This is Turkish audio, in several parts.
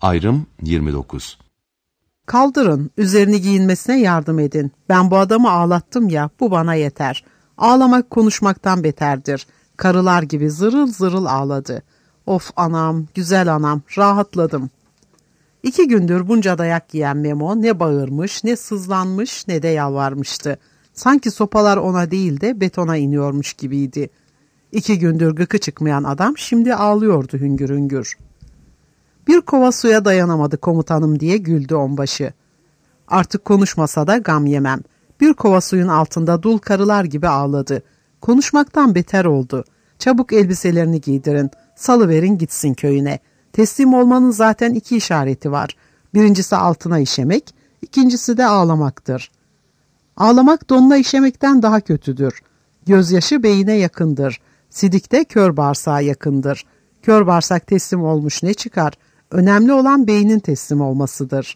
Ayrım 29. Kaldırın, üzerini giyinmesine yardım edin. Ben bu adamı ağlattım ya, bu bana yeter. Ağlamak konuşmaktan beterdir. Karılar gibi zırıl zırıl ağladı. Of anam, güzel anam, rahatladım. 2 gündür bunca dayak yiyen Memo ne bağırmış, ne sızlanmış, ne de yalvarmıştı. Sanki sopalar ona değil de betona iniyormuş gibiydi. 2 gündür gıkı çıkmayan adam şimdi ağlıyordu hüngür hüngür. Bir kova suya dayanamadı komutanım diye güldü onbaşı. Artık konuşmasa da gam yemem. Bir kova suyun altında dul karılar gibi ağladı. Konuşmaktan beter oldu. Çabuk elbiselerini giydirin. Salıverin gitsin köyüne. Teslim olmanın zaten 2 işareti var. Birincisi altına işemek, ikincisi de ağlamaktır. Ağlamak donuna işemekten daha kötüdür. Gözyaşı beyine yakındır. Sidik de kör bağırsağa yakındır. Kör bağırsak teslim olmuş ne çıkar? Önemli olan beynin teslim olmasıdır.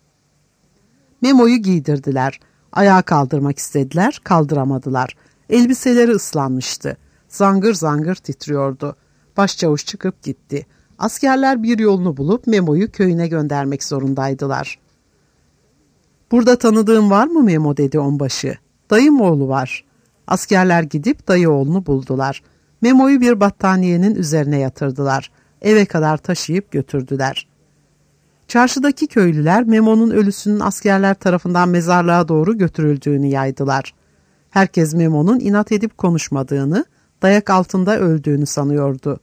Memo'yu giydirdiler. Ayağa kaldırmak istediler, kaldıramadılar. Elbiseleri ıslanmıştı. Zangır zangır titriyordu. Başçavuş çıkıp gitti. Askerler bir yolunu bulup Memo'yu köyüne göndermek zorundaydılar. "Burada tanıdığın var mı Memo?" dedi onbaşı. "Dayım oğlu var." Askerler gidip dayı oğlunu buldular. Memo'yu bir battaniyenin üzerine yatırdılar. Eve kadar taşıyıp götürdüler. Çarşıdaki köylüler Memo'nun ölüsünün askerler tarafından mezarlığa doğru götürüldüğünü yaydılar. Herkes Memo'nun inat edip konuşmadığını, dayak altında öldüğünü sanıyordu.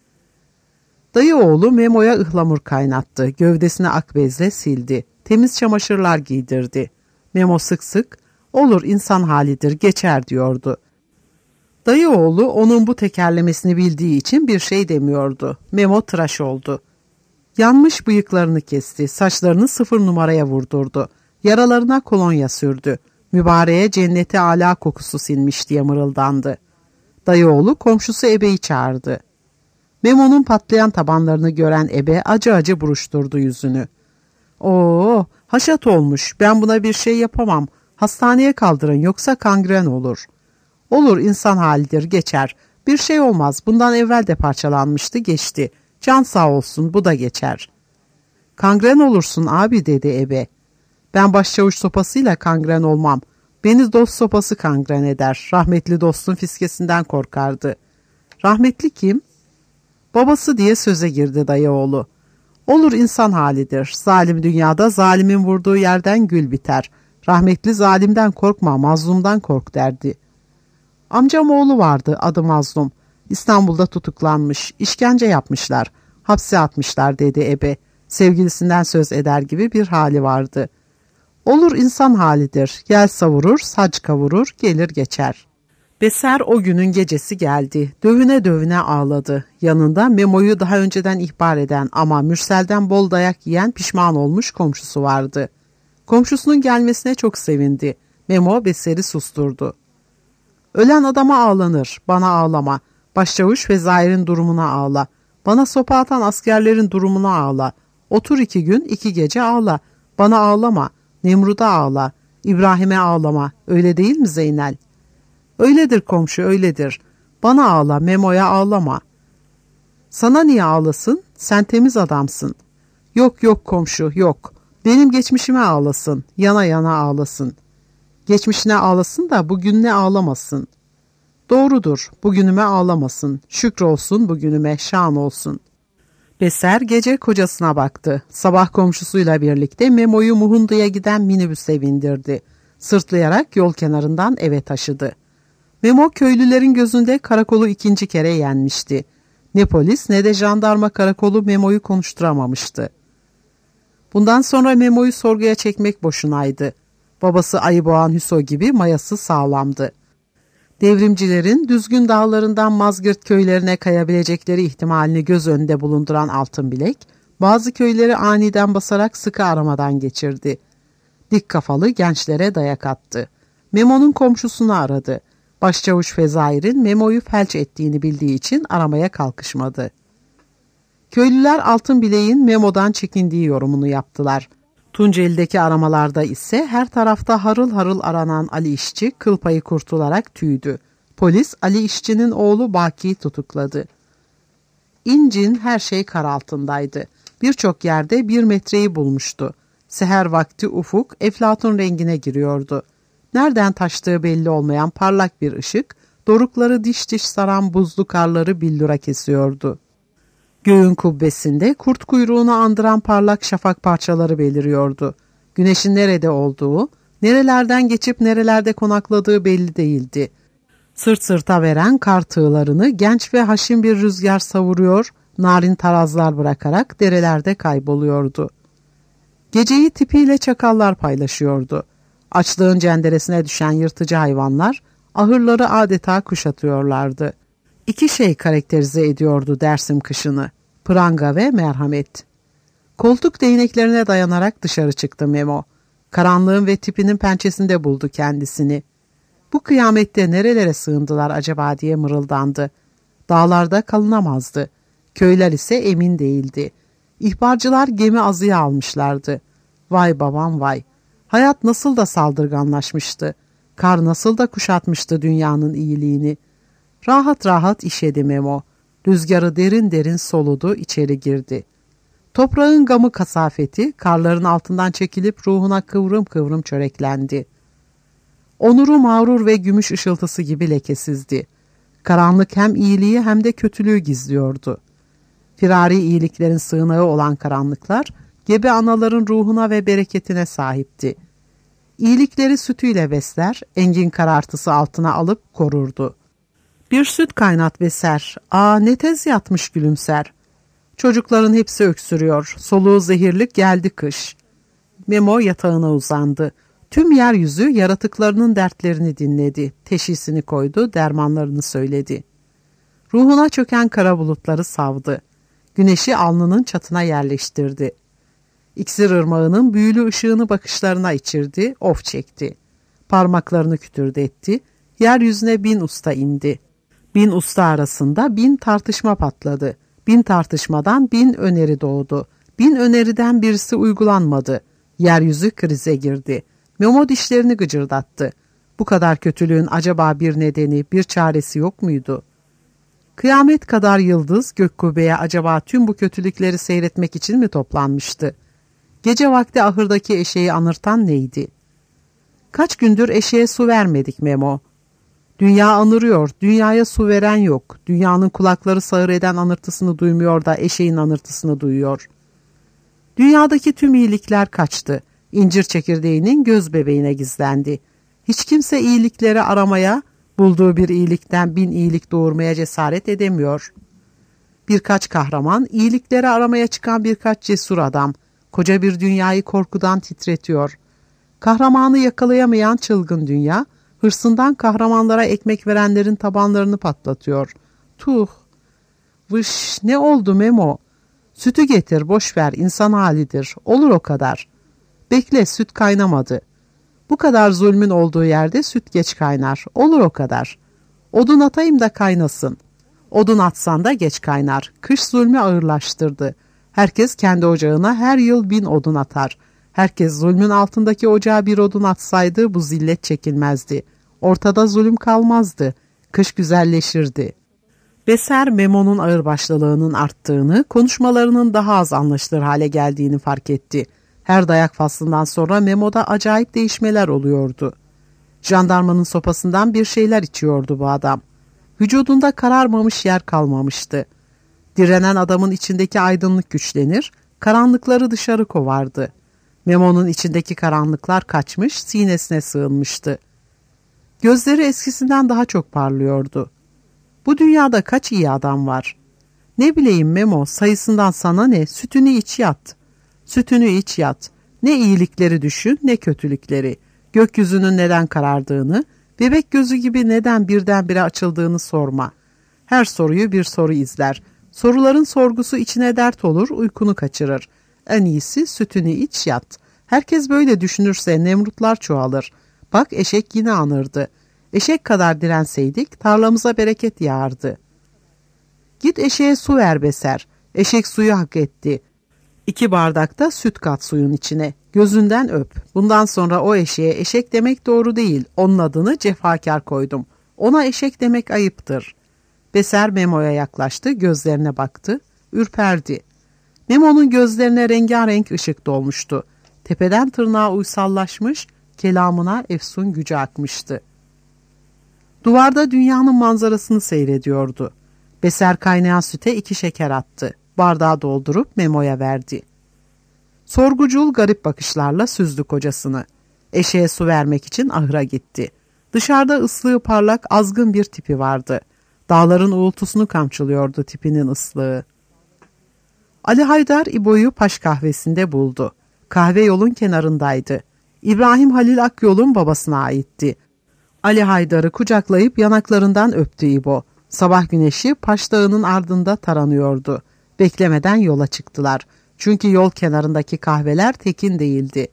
Dayı oğlu Memo'ya ıhlamur kaynattı, gövdesine akbezle sildi, temiz çamaşırlar giydirdi. Memo sık sık, "Olur insan halidir, geçer." diyordu. Dayı oğlu onun bu tekerlemesini bildiği için bir şey demiyordu. Memo tıraş oldu. Yanmış bıyıklarını kesti, saçlarını 0 numaraya vurdurdu. Yaralarına kolonya sürdü. Mübareğe cenneti âlâ kokusu sinmiş diye mırıldandı. Dayı oğlu komşusu Ebe'yi çağırdı. Memo'nun patlayan tabanlarını gören Ebe acı acı buruşturdu yüzünü. "Oo, haşat olmuş, ben buna bir şey yapamam. Hastaneye kaldırın yoksa kangren olur." "Olur insan halidir, geçer. Bir şey olmaz, bundan evvel de parçalanmıştı, geçti. Can sağ olsun, bu da geçer." "Kangren olursun abi," dedi Ebe. "Ben başçavuş sopasıyla kangren olmam. Beni dost sopası kangren eder. Rahmetli dostun fiskesinden korkardı." "Rahmetli kim?" "Babası," diye söze girdi dayı oğlu. "Olur insan halidir. Zalim dünyada zalimin vurduğu yerden gül biter. Rahmetli zalimden korkma, mazlumdan kork," derdi. "Amcam oğlu vardı, adı Mazlum. İstanbul'da tutuklanmış, işkence yapmışlar, hapse atmışlar," dedi Ebe. Sevgilisinden söz eder gibi bir hali vardı. "Olur insan halidir. Yel savurur, saç kavurur, gelir geçer." Beser o günün gecesi geldi. Dövüne dövüne ağladı. Yanında Memo'yu daha önceden ihbar eden ama Mürsel'den bol dayak yiyen pişman olmuş komşusu vardı. Komşusunun gelmesine çok sevindi. Memo Beser'i susturdu. "Ölen adama ağlanır, bana ağlama. Başçavuş ve Zahir'in durumuna ağla. Bana sopa atan askerlerin durumuna ağla. Otur 2 gün 2 gece ağla. Bana ağlama. Nemrut'a ağla. İbrahim'e ağlama. Öyle değil mi Zeynel?" "Öyledir komşu, öyledir. Bana ağla, Memo'ya ağlama." "Sana niye ağlasın? Sen temiz adamsın." "Yok yok komşu, yok. Benim geçmişime ağlasın, yana yana ağlasın." "Geçmişine ağlasın da bugününe ağlamasın." "Doğrudur, bugünüme ağlamasın. Şükrolsun bugünüme, şan olsun." Beser gece kocasına baktı. Sabah komşusuyla birlikte Memo'yu Muhundu'ya giden minibüse bindirdi. Sırtlayarak yol kenarından eve taşıdı. Memo köylülerin gözünde karakolu 2. kere yenmişti. Ne polis ne de jandarma karakolu Memo'yu konuşturamamıştı. Bundan sonra Memo'yu sorguya çekmek boşunaydı. Babası Ayıboğan Hüso gibi mayası sağlamdı. Devrimcilerin düzgün dağlarından Mazgirt köylerine kayabilecekleri ihtimalini göz önünde bulunduran Altınbilek, bazı köyleri aniden basarak sıkı aramadan geçirdi. Dik kafalı gençlere dayak attı. Memo'nun komşusunu aradı. Başçavuş Fezai'nin Memo'yu felç ettiğini bildiği için aramaya kalkışmadı. Köylüler Altınbilek'in Memo'dan çekindiği yorumunu yaptılar. Tunceli'deki aramalarda ise her tarafta harıl harıl aranan Ali İşçi kıl payı kurtularak tüydü. Polis Ali İşçi'nin oğlu Baki'yi tutukladı. İncin her şey kar altındaydı. Birçok yerde 1 metreyi bulmuştu. Seher vakti ufuk eflatun rengine giriyordu. Nereden taştığı belli olmayan parlak bir ışık, dorukları diş diş saran buzlu karları billura kesiyordu. Göğün kubbesinde kurt kuyruğunu andıran parlak şafak parçaları beliriyordu. Güneşin nerede olduğu, nerelerden geçip nerelerde konakladığı belli değildi. Sırt sırta veren kar tığlarını genç ve haşin bir rüzgar savuruyor, narin tarazlar bırakarak derelerde kayboluyordu. Geceyi tipiyle çakallar paylaşıyordu. Açlığın cenderesine düşen yırtıcı hayvanlar, ahırları adeta kuşatıyorlardı. 2 şey karakterize ediyordu Dersim kışını: pranga ve merhamet. Koltuk değneklerine dayanarak dışarı çıktı Memo. Karanlığın ve tipinin pençesinde buldu kendisini. Bu kıyamette nerelere sığındılar acaba diye mırıldandı. Dağlarda kalınamazdı. Köyler ise emin değildi. İhbarcılar gemi azıya almışlardı. Vay babam vay. Hayat nasıl da saldırganlaşmıştı. Kar nasıl da kuşatmıştı dünyanın iyiliğini. Rahat rahat işedi Memo. Rüzgarı derin derin soludu, içeri girdi. Toprağın gamı kasafeti karların altından çekilip ruhuna kıvrım kıvrım çöreklendi. Onuru mağrur ve gümüş ışıltısı gibi lekesizdi. Karanlık hem iyiliği hem de kötülüğü gizliyordu. Firari iyiliklerin sığınağı olan karanlıklar, gebe anaların ruhuna ve bereketine sahipti. İyilikleri sütüyle besler, engin karartısı altına alıp korurdu. Bir süt kaynat ve ser, ne tez yatmış gülümser. Çocukların hepsi öksürüyor, soluğu zehirlik geldi kış. Memo yatağına uzandı. Tüm yeryüzü yaratıklarının dertlerini dinledi, teşhisini koydu, dermanlarını söyledi. Ruhuna çöken kara bulutları savdı. Güneşi alnının çatına yerleştirdi. İksir ırmağının büyülü ışığını bakışlarına içirdi, of çekti. Parmaklarını kütürdetti, yeryüzüne 1000 usta indi. 1000 usta arasında 1000 tartışma patladı. 1000 tartışmadan 1000 öneri doğdu. 1000 öneriden birisi uygulanmadı. Yeryüzü krize girdi. Memo dişlerini gıcırdattı. Bu kadar kötülüğün acaba bir nedeni, bir çaresi yok muydu? Kıyamet kadar yıldız gök kubbeye acaba tüm bu kötülükleri seyretmek için mi toplanmıştı? Gece vakti ahırdaki eşeği anırtan neydi? Kaç gündür eşeğe su vermedik Memo. Dünya anırıyor, dünyaya su veren yok. Dünyanın kulakları sağır eden anırtısını duymuyor da eşeğin anırtısını duyuyor. Dünyadaki tüm iyilikler kaçtı. İncir çekirdeğinin göz bebeğine gizlendi. Hiç kimse iyilikleri aramaya, bulduğu bir iyilikten 1000 iyilik doğurmaya cesaret edemiyor. Birkaç kahraman, iyilikleri aramaya çıkan birkaç cesur adam, koca bir dünyayı korkudan titretiyor. Kahramanı yakalayamayan çılgın dünya, hırsından kahramanlara ekmek verenlerin tabanlarını patlatıyor. Tuh! Vış! Ne oldu Memo? Sütü getir, boş ver, insan halidir. Olur o kadar. Bekle, süt kaynamadı. Bu kadar zulmün olduğu yerde süt geç kaynar. Olur o kadar. Odun atayım da kaynasın. Odun atsan da geç kaynar. Kış zulmü ağırlaştırdı. Herkes kendi ocağına her yıl 1000 odun atar. Herkes zulmün altındaki ocağa bir odun atsaydı bu zillet çekilmezdi. Ortada zulüm kalmazdı. Kış güzelleşirdi. Beser Memo'nun ağırbaşlılığının arttığını, konuşmalarının daha az anlaşılır hale geldiğini fark etti. Her dayak faslından sonra Memo'da acayip değişmeler oluyordu. Jandarmanın sopasından bir şeyler içiyordu bu adam. Vücudunda kararmamış yer kalmamıştı. Direnen adamın içindeki aydınlık güçlenir, karanlıkları dışarı kovardı. Memo'nun içindeki karanlıklar kaçmış, sinesine sığınmıştı. Gözleri eskisinden daha çok parlıyordu. Bu dünyada kaç iyi adam var? Ne bileyim Memo, sayısından sana ne, sütünü iç yat. Sütünü iç yat. Ne iyilikleri düşün, ne kötülükleri. Gökyüzünün neden karardığını, bebek gözü gibi neden birdenbire açıldığını sorma. Her soruyu bir soru izler. Soruların sorgusu içine dert olur, uykunu kaçırır. En iyisi sütünü iç yat. Herkes böyle düşünürse nemrutlar çoğalır. Bak eşek yine anırdı. Eşek kadar direnseydik tarlamıza bereket yağardı. Git eşeğe su ver Beser. Eşek suyu hak etti. 2 bardakta süt kat suyun içine. Gözünden öp. Bundan sonra o eşeğe eşek demek doğru değil. Onun adını cefakar koydum. Ona eşek demek ayıptır. Beser Memo'ya yaklaştı, gözlerine baktı. Ürperdi. Memo'nun gözlerine rengarenk ışık dolmuştu. Tepeden tırnağa uysallaşmış, kelamına efsun gücü akmıştı. Duvarda dünyanın manzarasını seyrediyordu. Beser kaynayan süte 2 şeker attı. Bardağı doldurup Memo'ya verdi. Sorgucul garip bakışlarla süzdü kocasını. Eşeğe su vermek için ahıra gitti. Dışarıda ıslığı parlak, azgın bir tipi vardı. Dağların uğultusunu kamçılıyordu tipinin ıslığı. Ali Haydar İbo'yu Paş kahvesinde buldu. Kahve yolun kenarındaydı. İbrahim Halil Akyol'un babasına aitti. Ali Haydar'ı kucaklayıp yanaklarından öptü İbo. Sabah güneşi Paş Dağı'nın ardında taranıyordu. Beklemeden yola çıktılar. Çünkü yol kenarındaki kahveler tekin değildi.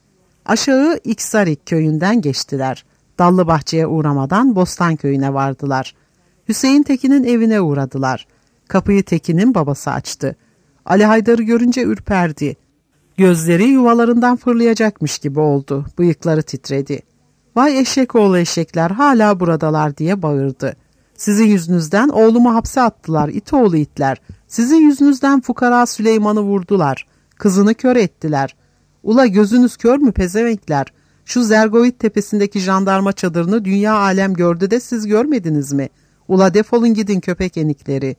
Aşağı İksarik köyünden geçtiler. Dallıbahçe'ye uğramadan Bostan köyüne vardılar. Hüseyin Tekin'in evine uğradılar. Kapıyı Tekin'in babası açtı. Ali Haydar'ı görünce ürperdi. Gözleri yuvalarından fırlayacakmış gibi oldu. Bıyıkları titredi. "Vay eşek oğlu eşekler, hala buradalar," diye bağırdı. "Sizin yüzünüzden oğlumu hapse attılar, it oğlu itler. Sizin yüzünüzden fukara Süleyman'ı vurdular. Kızını kör ettiler. Ula gözünüz kör mü pezevenkler? Şu Zergovit tepesindeki jandarma çadırını dünya alem gördü de siz görmediniz mi? Ula defolun gidin köpek enikleri."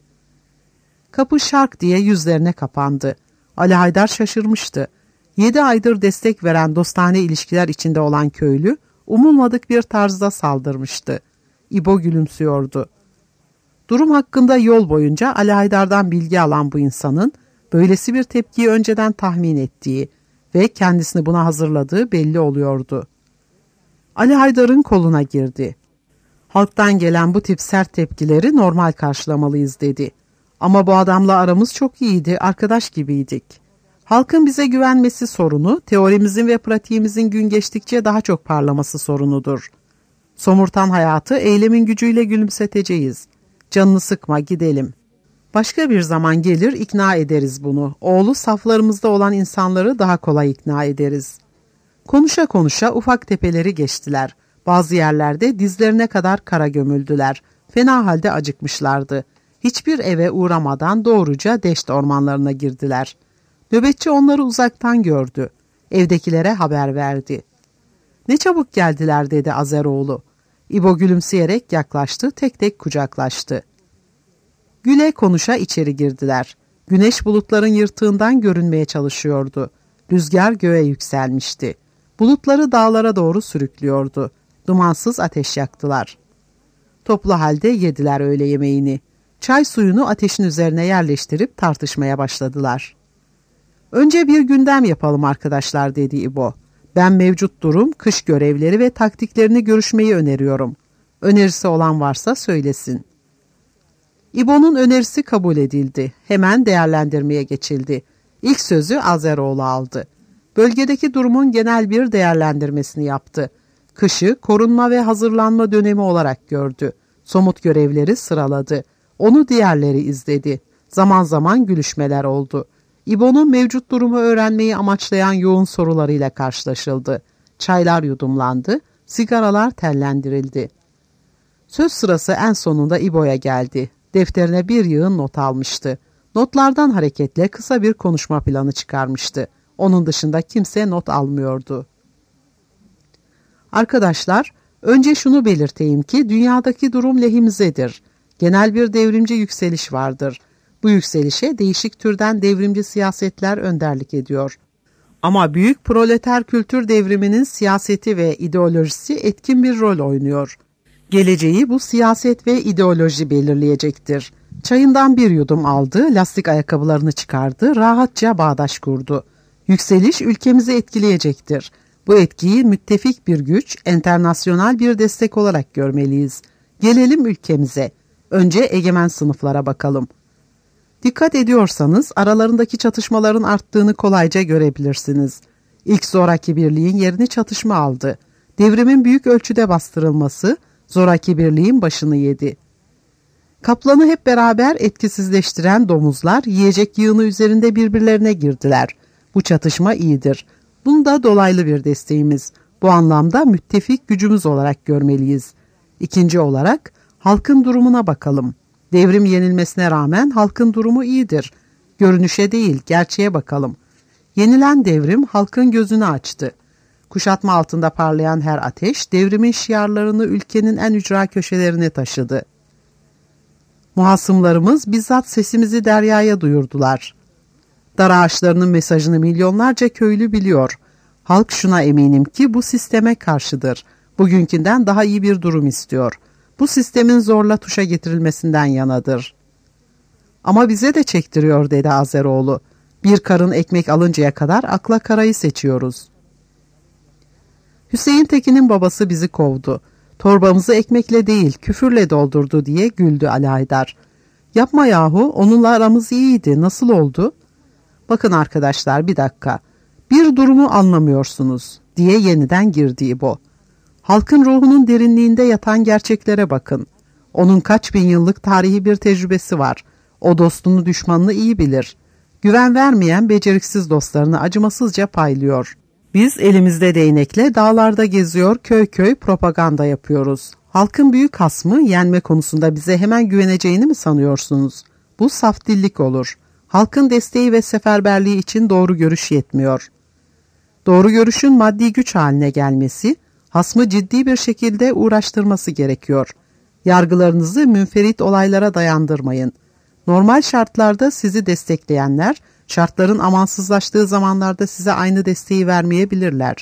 Kapı şark diye yüzlerine kapandı. Ali Haydar şaşırmıştı. 7 aydır destek veren dostane ilişkiler içinde olan köylü, umulmadık bir tarzda saldırmıştı. İbo gülümsüyordu. Durum hakkında yol boyunca Ali Haydar'dan bilgi alan bu insanın, böylesi bir tepkiyi önceden tahmin ettiği ve kendisini buna hazırladığı belli oluyordu. Ali Haydar'ın koluna girdi. "Halktan gelen bu tip sert tepkileri normal karşılamalıyız," dedi. "Ama bu adamla aramız çok iyiydi, arkadaş gibiydik. Halkın bize güvenmesi sorunu, teorimizin ve pratiğimizin gün geçtikçe daha çok parlaması sorunudur. Somurtan hayatı eylemin gücüyle gülümseteceğiz. Canını sıkma, gidelim. Başka bir zaman gelir ikna ederiz bunu. Oğlu saflarımızda olan insanları daha kolay ikna ederiz." Konuşa konuşa ufak tepeleri geçtiler. Bazı yerlerde dizlerine kadar kara gömüldüler. Fena halde acıkmışlardı. Hiçbir eve uğramadan doğruca Deşt ormanlarına girdiler. Nöbetçi onları uzaktan gördü. Evdekilere haber verdi. "Ne çabuk geldiler," dedi Azeroğlu. İbo gülümseyerek yaklaştı, tek tek kucaklaştı. Güle konuşa içeri girdiler. Güneş bulutların yırtığından görünmeye çalışıyordu. Rüzgar göğe yükselmişti. Bulutları dağlara doğru sürüklüyordu. Dumansız ateş yaktılar. Toplu halde yediler öğle yemeğini. Çay suyunu ateşin üzerine yerleştirip tartışmaya başladılar. "Önce bir gündem yapalım arkadaşlar," dedi İbo. "Ben mevcut durum, kış görevleri ve taktiklerini görüşmeyi öneriyorum. Önerisi olan varsa söylesin." İbo'nun önerisi kabul edildi. Hemen değerlendirmeye geçildi. İlk sözü Azeroğlu aldı. Bölgedeki durumun genel bir değerlendirmesini yaptı. Kışı korunma ve hazırlanma dönemi olarak gördü. Somut görevleri sıraladı. Onu diğerleri izledi. Zaman zaman gülüşmeler oldu. İbo'nun mevcut durumu öğrenmeyi amaçlayan yoğun sorularıyla karşılaşıldı. Çaylar yudumlandı, sigaralar tellendirildi. Söz sırası en sonunda İbo'ya geldi. Defterine bir yığın not almıştı. Notlardan hareketle kısa bir konuşma planı çıkarmıştı. Onun dışında kimse not almıyordu. "Arkadaşlar, önce şunu belirteyim ki dünyadaki durum lehimizedir. Genel bir devrimci yükseliş vardır. Bu yükselişe değişik türden devrimci siyasetler önderlik ediyor. Ama büyük proleter kültür devriminin siyaseti ve ideolojisi etkin bir rol oynuyor. Geleceği bu siyaset ve ideoloji belirleyecektir." Çayından bir yudum aldı, lastik ayakkabılarını çıkardı, rahatça bağdaş kurdu. "Yükseliş ülkemizi etkileyecektir. Bu etkiyi müttefik bir güç, enternasyonal bir destek olarak görmeliyiz. Gelelim ülkemize. Önce egemen sınıflara bakalım. Dikkat ediyorsanız aralarındaki çatışmaların arttığını kolayca görebilirsiniz. İlk zoraki birliğin yerini çatışma aldı. Devrimin büyük ölçüde bastırılması zoraki birliğin başını yedi. Kaplanı hep beraber etkisizleştiren domuzlar yiyecek yığını üzerinde birbirlerine girdiler. Bu çatışma iyidir. Bunu da dolaylı bir desteğimiz. Bu anlamda müttefik gücümüz olarak görmeliyiz. İkinci olarak halkın durumuna bakalım. Devrim yenilmesine rağmen halkın durumu iyidir. Görünüşe değil, gerçeğe bakalım. Yenilen devrim halkın gözünü açtı. Kuşatma altında parlayan her ateş, devrimin şiarlarını ülkenin en ücra köşelerine taşıdı. Muhasımlarımız bizzat sesimizi deryaya duyurdular. Dar ağaçlarının mesajını milyonlarca köylü biliyor. Halk şuna eminim ki bu sisteme karşıdır. Bugünkünden daha iyi bir durum istiyor. Bu sistemin zorla tuşa getirilmesinden yanadır. Ama bize de çektiriyor dedi Azeroğlu. Bir karın ekmek alıncaya kadar akla karayı seçiyoruz. Hüseyin Tekin'in babası bizi kovdu. Torbamızı ekmekle değil küfürle doldurdu diye güldü Ali Haydar. Yapma yahu, onunla aramız iyiydi, nasıl oldu? Bakın arkadaşlar, bir dakika. Bir durumu anlamıyorsunuz diye yeniden girdi İbo. Halkın ruhunun derinliğinde yatan gerçeklere bakın. Onun kaç bin yıllık tarihi bir tecrübesi var. O dostunu düşmanını iyi bilir. Güven vermeyen beceriksiz dostlarını acımasızca paylıyor. Biz elimizde değnekle dağlarda geziyor, köy köy propaganda yapıyoruz. Halkın büyük hasmı yenme konusunda bize hemen güveneceğini mi sanıyorsunuz? Bu saf dillik olur. Halkın desteği ve seferberliği için doğru görüş yetmiyor. Doğru görüşün maddi güç haline gelmesi, hasmı ciddi bir şekilde uğraştırması gerekiyor. Yargılarınızı münferit olaylara dayandırmayın. Normal şartlarda sizi destekleyenler, şartların amansızlaştığı zamanlarda size aynı desteği vermeyebilirler.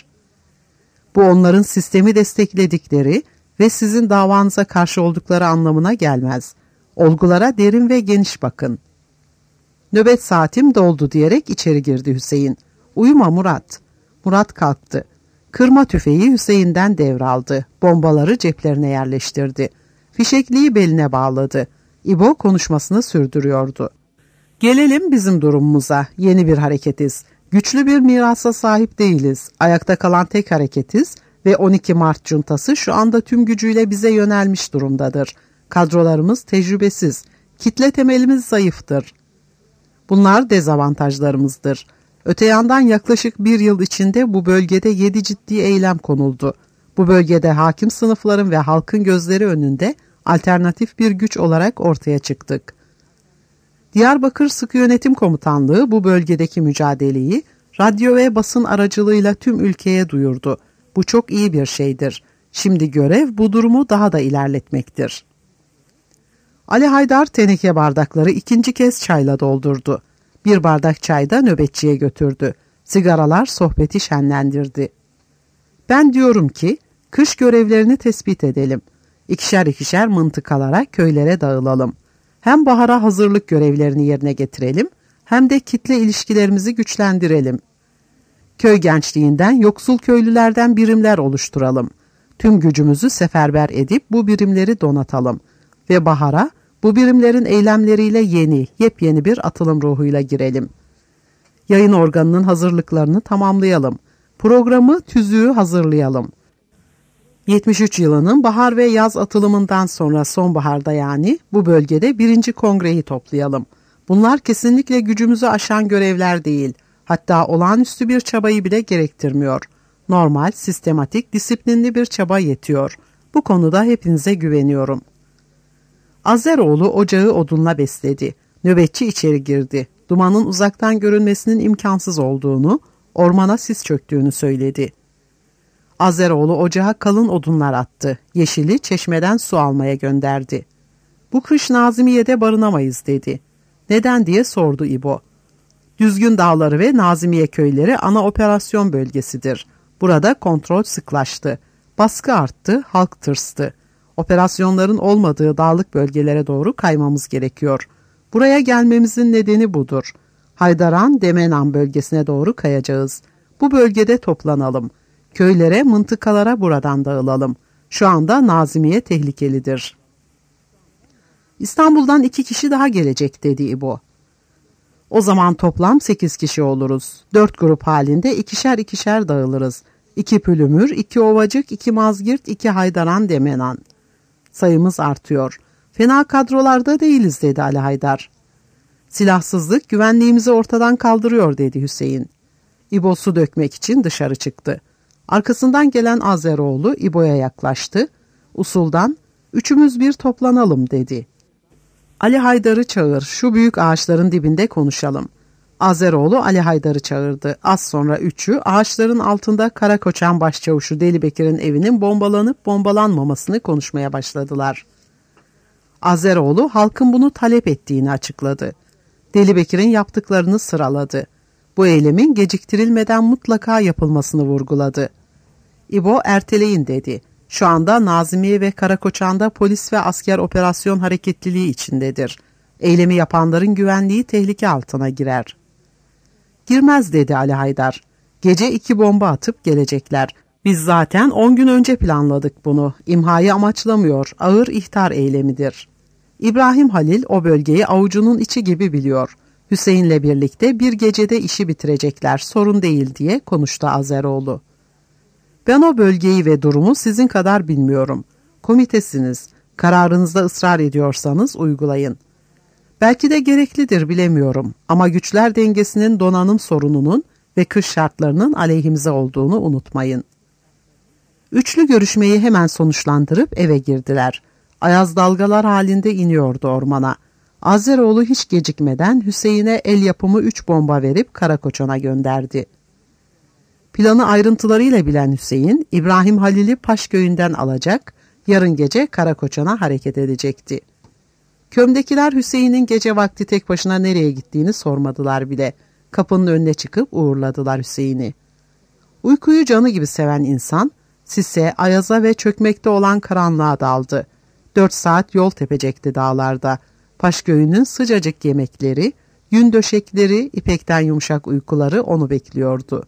Bu onların sistemi destekledikleri ve sizin davanıza karşı oldukları anlamına gelmez. Olgulara derin ve geniş bakın. Nöbet saatim doldu diyerek içeri girdi Hüseyin. Uyuma Murat. Murat kalktı. Kırma tüfeği Hüseyin'den devraldı. Bombaları ceplerine yerleştirdi. Fişekliği beline bağladı. İbo konuşmasını sürdürüyordu. Gelelim bizim durumumuza. Yeni bir hareketiz. Güçlü bir mirasa sahip değiliz. Ayakta kalan tek hareketiz ve 12 Mart cuntası şu anda tüm gücüyle bize yönelmiş durumdadır. Kadrolarımız tecrübesiz. Kitle temelimiz zayıftır. Bunlar dezavantajlarımızdır. Öte yandan yaklaşık bir yıl içinde bu bölgede 7 ciddi eylem konuldu. Bu bölgede hakim sınıfların ve halkın gözleri önünde alternatif bir güç olarak ortaya çıktık. Diyarbakır Sıkı Yönetim Komutanlığı bu bölgedeki mücadeleyi radyo ve basın aracılığıyla tüm ülkeye duyurdu. Bu çok iyi bir şeydir. Şimdi görev bu durumu daha da ilerletmektir. Ali Haydar teneke bardakları ikinci kez çayla doldurdu. Bir bardak çay da nöbetçiye götürdü. Sigaralar sohbeti şenlendirdi. Ben diyorum ki kış görevlerini tespit edelim. İkişer ikişer mıntıkalara, köylere dağılalım. Hem bahara hazırlık görevlerini yerine getirelim, hem de kitle ilişkilerimizi güçlendirelim. Köy gençliğinden, yoksul köylülerden birimler oluşturalım. Tüm gücümüzü seferber edip bu birimleri donatalım. Ve bahara bu birimlerin eylemleriyle yepyeni bir atılım ruhuyla girelim. Yayın organının hazırlıklarını tamamlayalım. Programı, tüzüğü hazırlayalım. 73 yılının bahar ve yaz atılımından sonra sonbaharda yani bu bölgede 1. kongreyi toplayalım. Bunlar kesinlikle gücümüzü aşan görevler değil, hatta olağanüstü bir çabayı bile gerektirmiyor. Normal, sistematik, disiplinli bir çaba yetiyor. Bu konuda hepinize güveniyorum. Azeroğlu ocağı odunla besledi. Nöbetçi içeri girdi. Dumanın uzaktan görünmesinin imkansız olduğunu, ormana sis çöktüğünü söyledi. Azeroğlu ocağa kalın odunlar attı. Yeşil'i çeşmeden su almaya gönderdi. Bu kış Nazimiye'de barınamayız dedi. Neden diye sordu İbo. Düzgün Dağları ve Nazimiye köyleri ana operasyon bölgesidir. Burada kontrol sıklaştı. Baskı arttı, halk tırstı. Operasyonların olmadığı dağlık bölgelere doğru kaymamız gerekiyor. Buraya gelmemizin nedeni budur. Haydaran, Demenan bölgesine doğru kayacağız. Bu bölgede toplanalım. Köylere, mıntıkalara buradan dağılalım. Şu anda Nazimiye tehlikelidir. İstanbul'dan 2 kişi daha gelecek dedi İbo. O zaman toplam 8 kişi oluruz. 4 grup halinde ikişer ikişer dağılırız. 2 Pülümür, 2 Ovacık, 2 Mazgirt, 2 Haydaran, Demenan. Sayımız artıyor. Fena kadrolarda değiliz dedi Ali Haydar. Silahsızlık güvenliğimizi ortadan kaldırıyor dedi Hüseyin. İbo su dökmek için dışarı çıktı. Arkasından gelen Azeroğlu İbo'ya yaklaştı. Usuldan, üçümüz bir toplanalım dedi. Ali Haydar'ı çağır, şu büyük ağaçların dibinde konuşalım. Azeroğlu Ali Haydar'ı çağırdı. Az sonra üçü ağaçların altında Karakoçan başçavuşu Deli Bekir'in evinin bombalanıp bombalanmamasını konuşmaya başladılar. Azeroğlu halkın bunu talep ettiğini açıkladı. Deli Bekir'in yaptıklarını sıraladı. Bu eylemin geciktirilmeden mutlaka yapılmasını vurguladı. İbo erteleyin dedi. Şu anda Nazimiye ve Karakoçan'da polis ve asker operasyon hareketliliği içindedir. Eylemi yapanların güvenliği tehlike altına girer. Girmez dedi Ali Haydar. Gece 2 bomba atıp gelecekler. Biz zaten 10 gün önce planladık bunu. İmhayı amaçlamıyor. Ağır ihtar eylemidir. İbrahim Halil o bölgeyi avucunun içi gibi biliyor. Hüseyin'le birlikte bir gecede işi bitirecekler. Sorun değil diye konuştu Azeroğlu. Ben o bölgeyi ve durumu sizin kadar bilmiyorum. Komitesiniz. Kararınızda ısrar ediyorsanız uygulayın. Belki de gereklidir bilemiyorum ama güçler dengesinin donanım sorununun ve kış şartlarının aleyhimize olduğunu unutmayın. Üçlü görüşmeyi hemen sonuçlandırıp eve girdiler. Ayaz dalgalar halinde iniyordu ormana. Azeroğlu hiç gecikmeden Hüseyin'e el yapımı 3 bomba verip Karakoçan'a gönderdi. Planı ayrıntılarıyla bilen Hüseyin, İbrahim Halil'i Paşköy'ünden alacak, yarın gece Karakoçan'a hareket edecekti. Kömdekiler Hüseyin'in gece vakti tek başına nereye gittiğini sormadılar bile. Kapının önüne çıkıp uğurladılar Hüseyin'i. Uykuyu canı gibi seven insan, sise, ayaza ve çökmekte olan karanlığa daldı. 4 saat yol tepecekti dağlarda. Paşköy'ünün sıcacık yemekleri, yün döşekleri, ipekten yumuşak uykuları onu bekliyordu.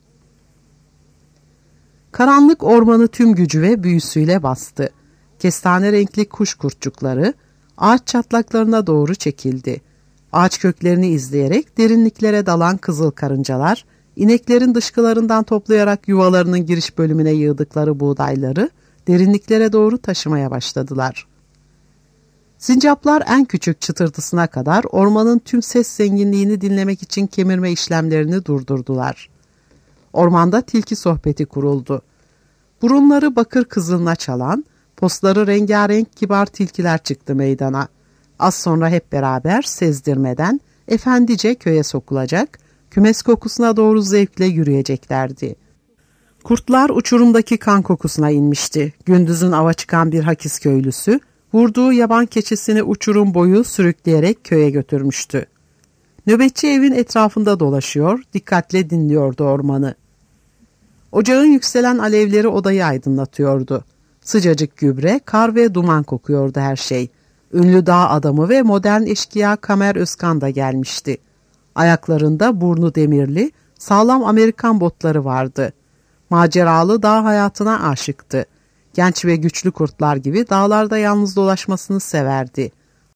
Karanlık ormanı tüm gücü ve büyüsüyle bastı. Kestane renkli kuş kurtçukları ağaç çatlaklarına doğru çekildi. Ağaç köklerini izleyerek derinliklere dalan kızıl karıncalar, ineklerin dışkılarından toplayarak yuvalarının giriş bölümüne yığdıkları buğdayları derinliklere doğru taşımaya başladılar. Sincaplar en küçük çıtırtısına kadar ormanın tüm ses zenginliğini dinlemek için kemirme işlemlerini durdurdular. Ormanda tilki sohbeti kuruldu. Burunları bakır kızılına çalan, postları rengarenk kibar tilkiler çıktı meydana. Az sonra hep beraber sezdirmeden efendice köye sokulacak, kümes kokusuna doğru zevkle yürüyeceklerdi. Kurtlar uçurumdaki kan kokusuna inmişti. Gündüzün ava çıkan bir hakis köylüsü, vurduğu yaban keçisini uçurum boyu sürükleyerek köye götürmüştü. Nöbetçi evin etrafında dolaşıyor, dikkatle dinliyordu ormanı. Ocağın yükselen alevleri odayı aydınlatıyordu. Sıcacık gübre, kar ve duman kokuyordu her şey. Ünlü dağ adamı ve modern eşkıya Kamer Özkan da gelmişti. Ayaklarında burnu demirli, sağlam Amerikan botları vardı. Maceralı dağ hayatına aşıktı. Genç ve güçlü kurtlar gibi dağlarda yalnız dolaşmasını severdi.